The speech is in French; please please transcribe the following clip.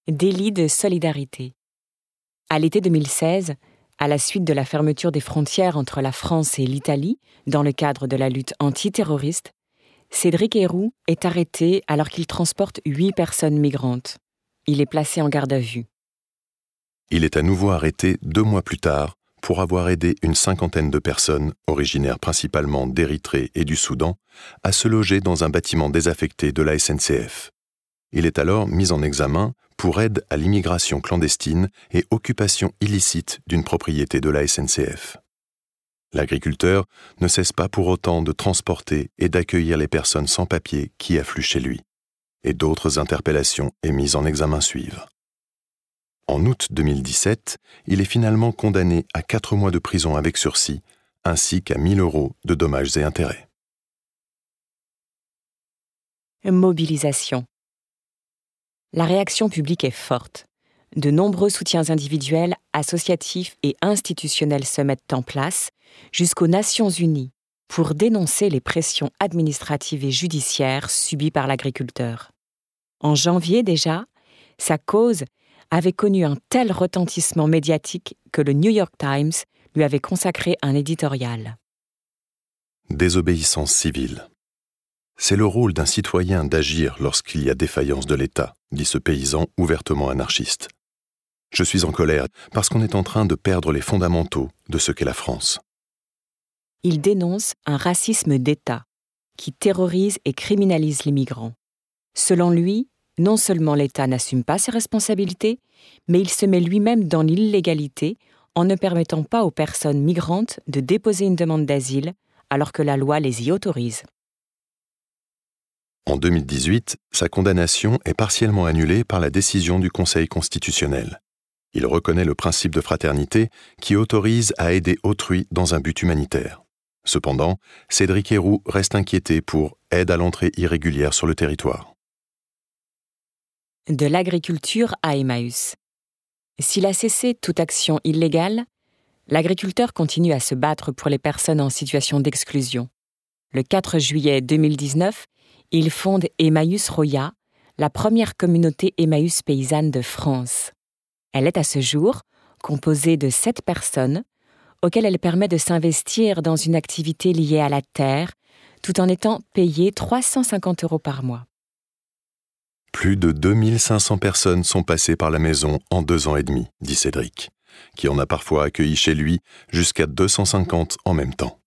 Délit de solidarité. À l'été 2016, à la suite de la fermeture des frontières entre la France et l'Italie, dans le cadre de la lutte antiterroriste, Cédric Herrou est arrêté alors qu'il transporte 8 personnes migrantes. Il est placé en garde à vue. Il est à nouveau arrêté 2 mois plus tard pour avoir aidé une 50aine de personnes, originaires principalement d'Érythrée et du Soudan, à se loger dans un bâtiment désaffecté de la SNCF. Il est alors mis en examen pour aide à l'immigration clandestine et occupation illicite d'une propriété de la SNCF. L'agriculteur ne cesse pas pour autant de transporter et d'accueillir les personnes sans papier qui affluent chez lui. Et d'autres interpellations et mises en examen suivent. En août 2017, il est finalement condamné à 4 mois de prison avec sursis, ainsi qu'à 1 000 € de dommages et intérêts. Mobilisation. La réaction publique est forte. De nombreux soutiens individuels, associatifs et institutionnels se mettent en place, jusqu'aux Nations Unies, pour dénoncer les pressions administratives et judiciaires subies par l'agriculteur. En janvier déjà, sa cause avait connu un tel retentissement médiatique que le New York Times lui avait consacré un éditorial. Désobéissance civile. C'est le rôle d'un citoyen d'agir lorsqu'il y a défaillance de l'État, dit ce paysan ouvertement anarchiste. Je suis en colère parce qu'on est en train de perdre les fondamentaux de ce qu'est la France. Il dénonce un racisme d'État qui terrorise et criminalise les migrants. Selon lui, non seulement l'État n'assume pas ses responsabilités, mais il se met lui-même dans l'illégalité en ne permettant pas aux personnes migrantes de déposer une demande d'asile alors que la loi les y autorise. En 2018, sa condamnation est partiellement annulée par la décision du Conseil constitutionnel. Il reconnaît le principe de fraternité qui autorise à aider autrui dans un but humanitaire. Cependant, Cédric Herrou reste inquiété pour aide à l'entrée irrégulière sur le territoire. De l'agriculture à Emmaüs. S'il a cessé toute action illégale, l'agriculteur continue à se battre pour les personnes en situation d'exclusion. Le 4 juillet 2019, il fonde Emmaüs Roya, la première communauté Emmaüs paysanne de France. Elle est à ce jour composée de 7 personnes, auxquelles elle permet de s'investir dans une activité liée à la terre, tout en étant payée 350 € par mois. Plus de 2500 personnes sont passées par la maison en 2 ans et demi, dit Cédric, qui en a parfois accueilli chez lui jusqu'à 250 en même temps.